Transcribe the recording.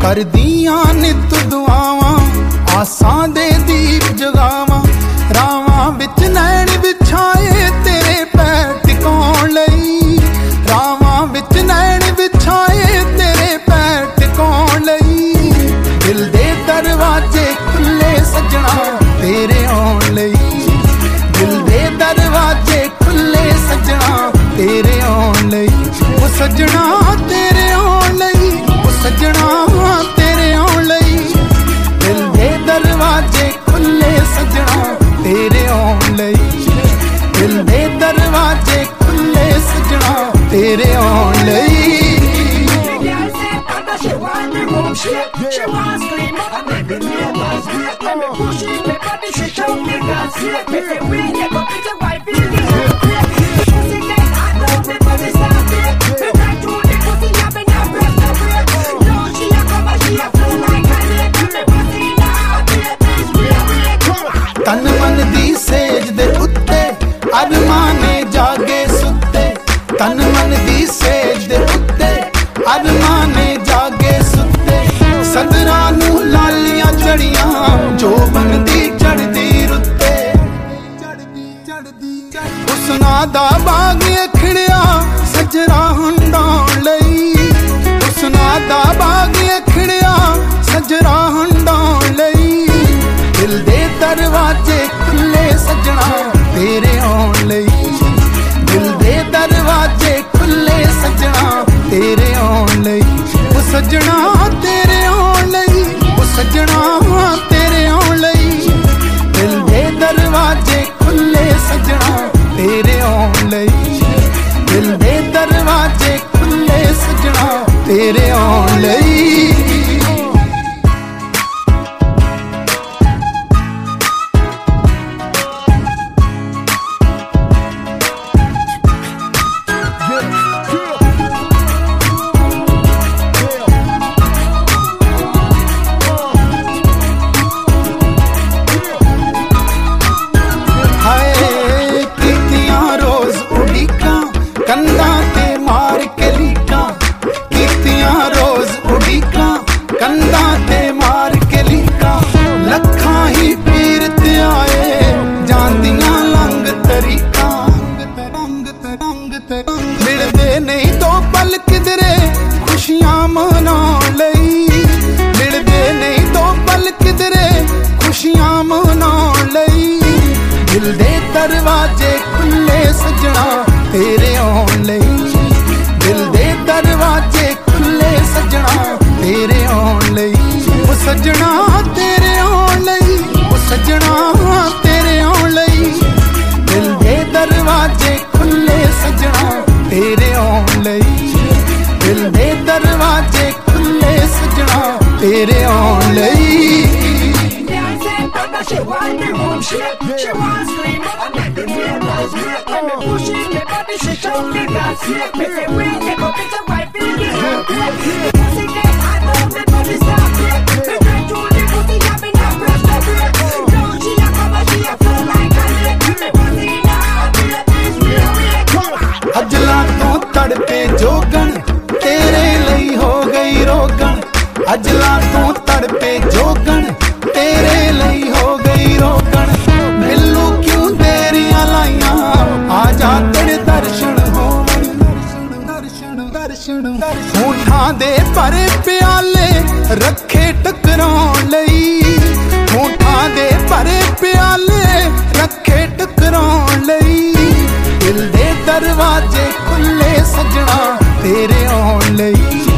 करदियां नित दुआवां आसां दे दीप जगावां रावां विच नैण बिछाए तेरे पैर टिकाउण लई रावां विच नैण बिछाए तेरे पैर टिकाउण लई दिल दे दरवाजे खुले सजना तेरे आउण लई दिल दे दरवाजे खुले सजना तेरे आउण लई ओ सजना तेरे आउण लई ओ सजना तेरे आउण लई दिल दे दरवाजे खुले सजना तेरे आउण लई दिल दे दरवाजे खुले सजना तेरे आउण लई She want me room shit, she want scream, I make the neighbors great. Let me push it, me body, she show me God's sake. Me say we get up, it's a white building, pussy get hot, now me body start break. Me right through the pussy, I been a press the brake. No, she a come and she a flow like a lake. Me pussy in a hot plate, please rearrange. तन मन दी says they उत्ते अरमाने जागे सुत्ते तन मन दी says they उत्ते अरमाने जागे सुत्ते सदरा नू लालियां चढ़ियां जो बनदी चढ़दी रुत्ते हुस्ना दा बाग खिड़िया सजरा हंडाउण लई हुस्ना दा बाग खिड़िया सजरा हंडाउण लई दिल दे दरवाजे खुले सजना तेरे आउण लई दिल दे दरवाजे खुले सजना तेरे आउण लई ओ सजना तेरे आउण लई ओ सजना तेरे आउण लई दिल दे दरवाजे खुले सजना तेरे आउण लई दिल दे दरवाजे खुले सजना तेरे आउण लई मिलदे नहीं दो पल किधरे खुशियां मनाउण लई मिलदे नहीं दो पल किधरे खुशियां मनाउण लई दिल दे दरवाजे खुले सजना तेरे आउण लई दिल दे दरवाजे खुले सजना तेरे आउण लई ओ सजना तेरे आउण लई ओ सजना तेरे आउण लई दिल दे दरवाजे खुले सजना तेरे आउण लई दिल दे दरवाजे खुले सजना तेरे आउण लई She want me room shit, she want scream, I make the neighbors great. Let me push it, me body, she show me God's sake. Me say we get up, it's a white building, pussy get hot, now me body start break. Me right through the pussy, I been a press the brake. No, she a come and she a flow like a lake. Me pussy in a hot plate, please rearrange. अजला तो तड़पे जोगन तेरे लई हो गई रोगन अजला तो तड़पे जोगन तेरे लई हो गई रोगन मिलू क्यों देरियां लाइयां आजा तेरे दर्शन होवन होठां दे भरे प्याले रखे टकराउण लई होठां दे भरे प्याले रखे टकराउण लई दिल दे दरवाजे खुले सजना तेरे आउण लई